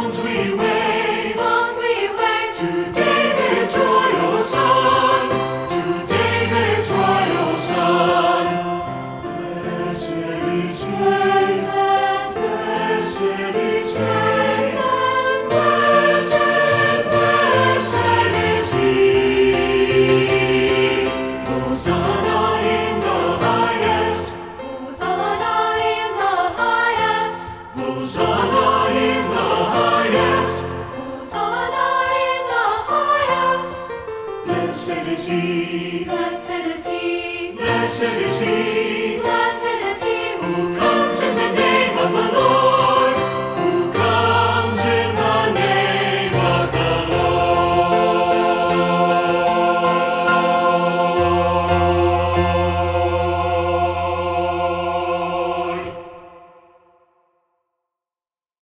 Palms we wave to David's royal son, to David's royal son. Blessed is he, blessed is he, blessed is he. Hosanna in the highest, Hosanna in the highest, Hosanna in the highest, Hosanna in the highest. Blessed is he, blessed is he, blessed is he.